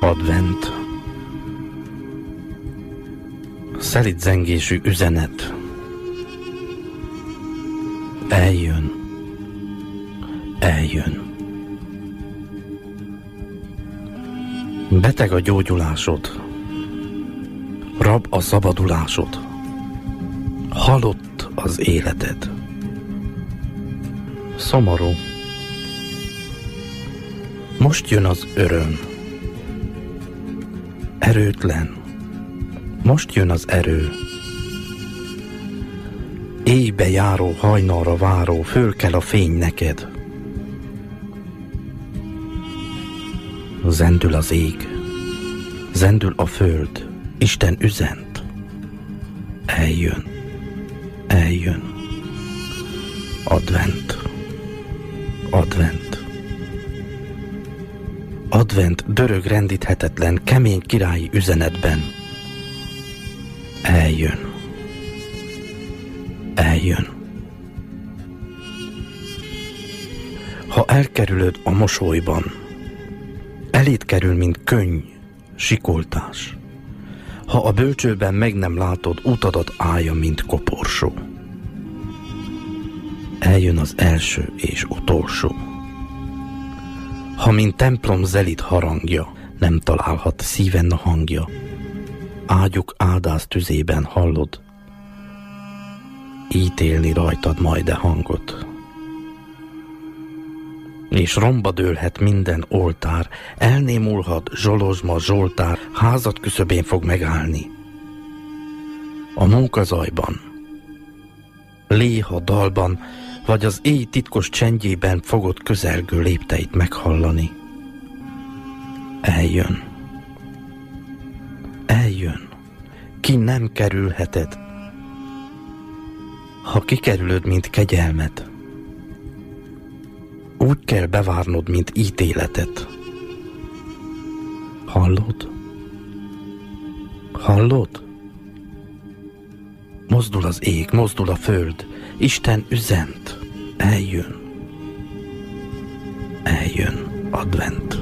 Advent. Szelíd zengésű üzenet. Eljön. Eljön. Beteg a gyógyulásod, rab a szabadulásod, halott az életed. Szomorú. Most jön az öröm. Erőtlen. Most jön az erő. Éjbe járó, hajnalra váró, föl kell a fény neked. Zendül az ég, zendül a föld, Isten üzent. Eljön, eljön. Advent, advent. Advent dörög rendíthetetlen, kemény királyi üzenetben. Eljön, eljön. Ha elkerülöd a mosolyban, eléd kerül, mint könny, sikoltás. Ha a bölcsőben meg nem látod, utadat állja, mint koporsó. Eljön az első és utolsó. Ha mint templom zelid harangja, nem találhat szíven a hangja, ágyuk áldász tüzében hallod, ítélni rajtad majd hangot. És romba dőlhet minden oltár, elnémulhat zsolozsma Zsoltár, házad küszöbén fog megállni. A munkazajban, léha dalban, vagy az éj titkos csendjében fogod közelgő lépteit meghallani. Eljön. Eljön. Ki nem kerülheted. Ha kikerülöd, mint kegyelmet, úgy kell bevárnod, mint ítéletet. Hallod? Hallod? Mozdul az ég, mozdul a föld, Isten üzent. Eljön. Eljön. Advent.